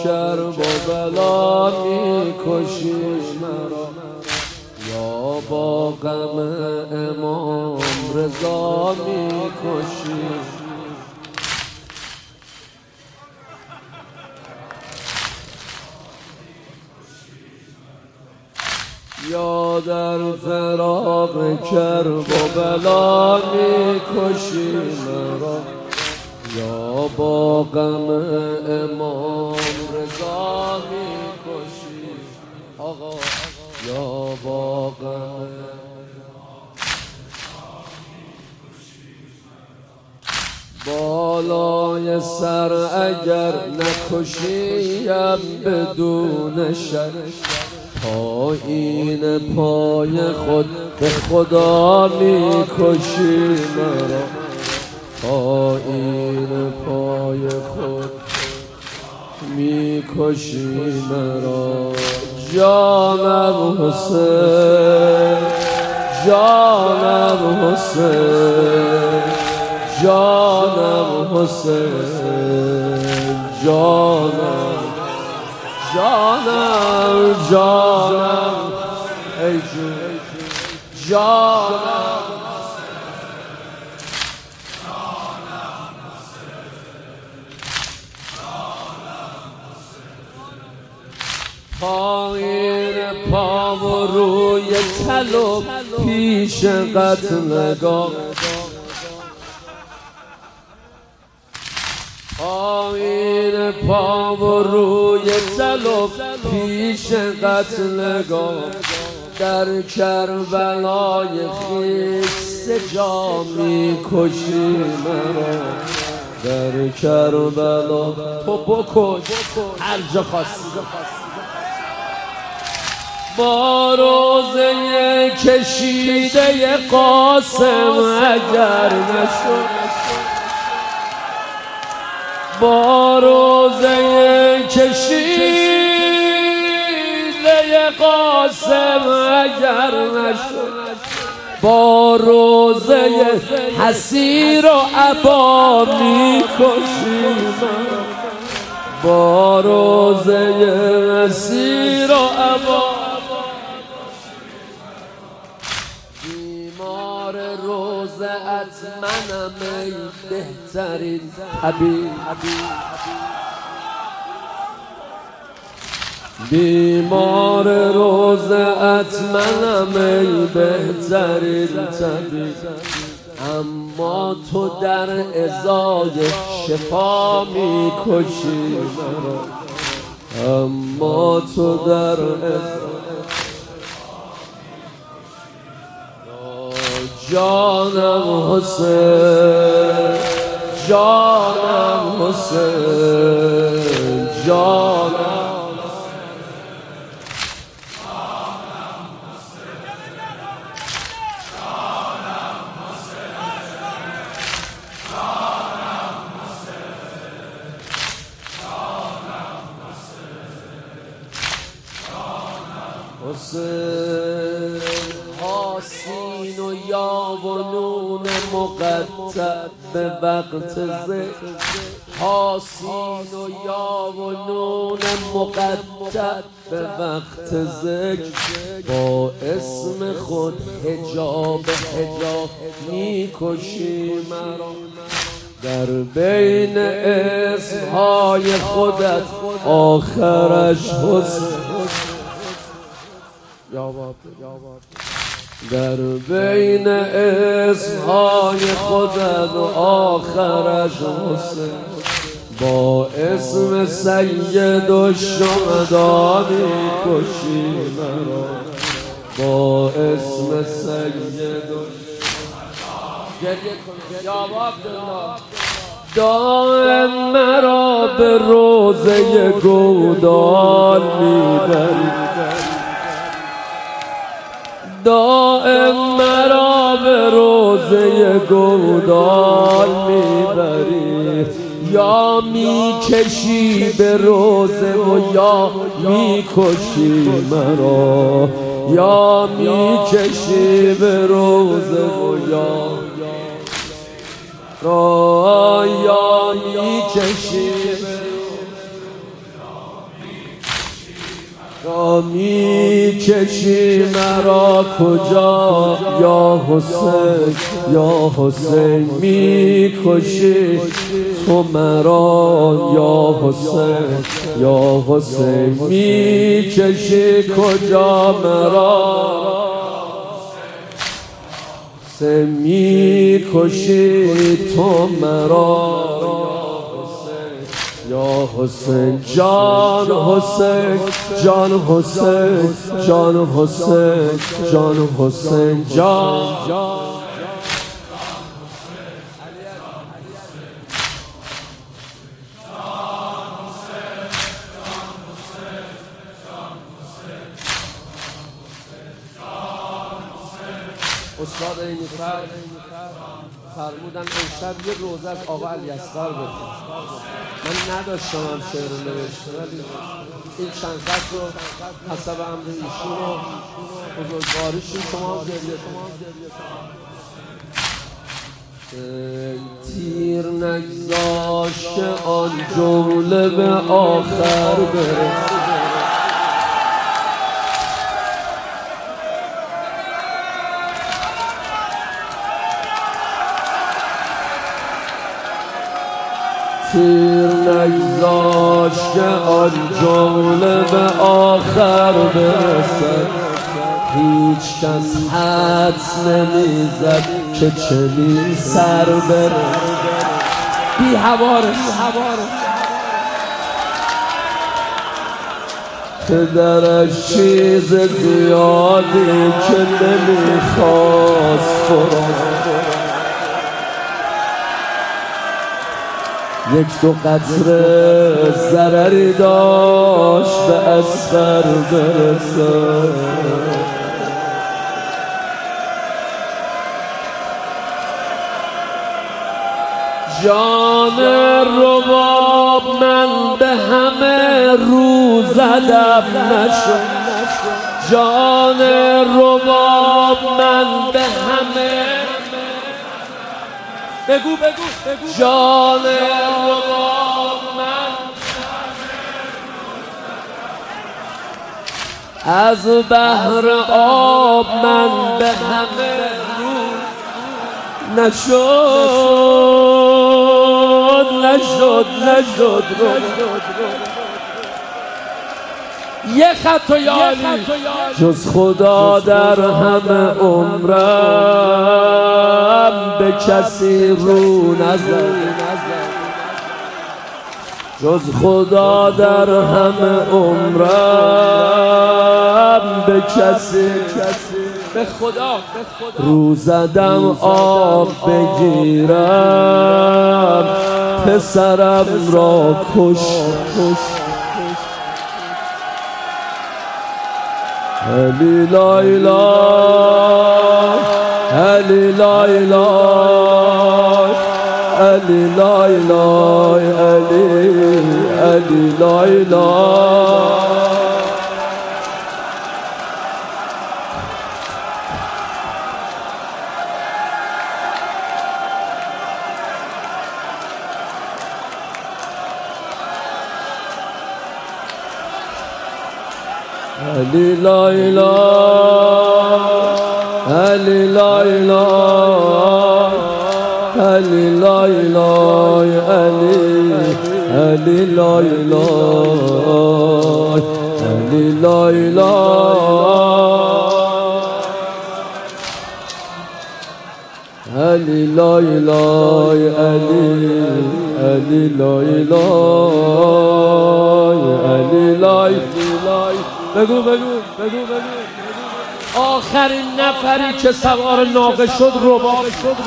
کرب و بلا میکشی مرا، یا با غم امام رضا میکشی. یا در فراق کرب و بلا میکشی مرا، یا با غم امام رضا میکشی. آقا یا با غم بالای سر اگر نکشیم بدون شک، پایین پای خود به خدا میکشی مرا، پایین پای خود میکشی مرا. جانم حسین، جانم حسین، جانم حسین، جانم جانم جانم ای جانم پایین پا و روی طلب پیش قتلگاه، پایین پا و روی طلب پیش قتلگاه، در کربلای خیس جا میکشی مرا، در کربلا تو بکش هر جا خواستی. با روزه کشیده قاسم اگر نشد، با روزه کشیده قاسم اگر نشد، با روزه حسیر و عبا میکشی من، با روزه حسیر و عبا. بیمار روزه‌ات منم ای بهترین طبیب، بیمار روزه‌ات منم ای بهترین طبیب، اما تو در ازای شفا میکشی مرا، اما تو در جانم حسین، جانم حسین، جانم حسین. حاسین و یا و نون مقطع به وقت ذکر، حاسین و یا و نون مقطع به وقت ذکر، با اسم خود حجاب حجاب میکشی مرا، در بین اسمهای خودت آخرش حسین، در بین اسمهای خودت آخرش حسین، با اسم سید الشهدا میکشی مرا، با اسم سید الشهدا. دائم مرا به روزه گودال میبری، دائم مرا به روزه گودال میبری، یا میکشی به روزه و یا میکشی مرا، یا میکشی به روزه و یا میکشی یا می کشی مرا کجا یا حسین یا حسین می کشی تو مرا یا حسین یا حسین می کشی کجا مرا حسین می کشی تو مرا یا حسین جان حسین جان حسین جان حسین جان حسین جان استاد اینیفر فرمودن امشب یه روزه از آقا علیاصغر بکن. من نداشتم هم شعر رو نوشته ولی این چند خط رو حسب امر ایشون و بزرگواریشون شما هم گریه تیر نگذاشته آن جمله به آخر برسه تیر نگذاشت که آن جمله به آخر برسد هیچ کس حدس نمیزد که چنین سر بره بی حوارس پدرش چیز زیادی که نمیخواست فرست یک دو قطره ضرری داشت به اصغر برسه جان رباب من به همه روز ادب نشد جان رباب من به همه بگو جان رباب من از بحر آب من به همه رو نشد یه خط و یالی جز خدا در همه عمرم به کسی رو نزد جز خدا در همه عمرم به کسی به خدا رو زدم آب بگیرم پسرم را کش علی لا اله علی لا اله علی لا اله علی لا اله علی لا اله علی لا اله علی لا اله علی لا اله علی لا اله علی لا اله علی لا اله علی لا اله بگو آخرین نفری که سوار ناقه شد رباب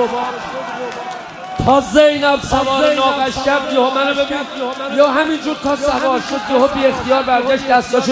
تا زینب سوار ناقه کرد یهو منو ببین یا همینجور تا سوار شد یهو بی اختیار برگشت دستاشو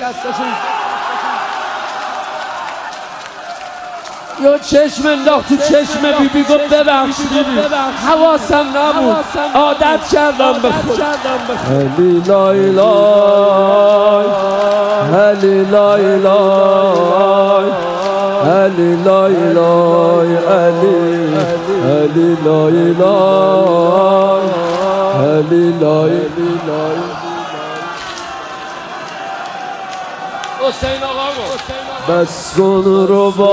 یا چشم انداخت تو چشم بیبی گفت ببخش بیبی حواسم نبود عادت کردم به خود علی لا اله علی لا اله علی لا اله علی لا اله علی لا اله حسین آقا گفت بس کن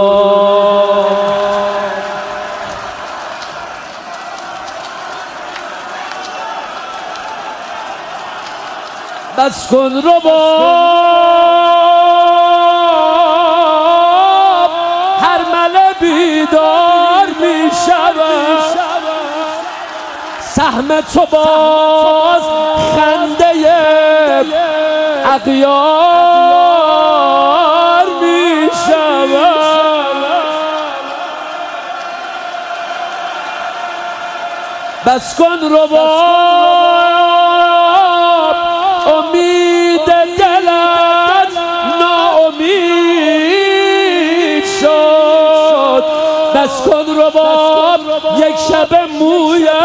رباب بس کن رباب هر مله بیدار می شود سهم تو باز خنده اغیار می شود بس کن رباب امید دلت ناامید شد بس کن رباب یک شب مویت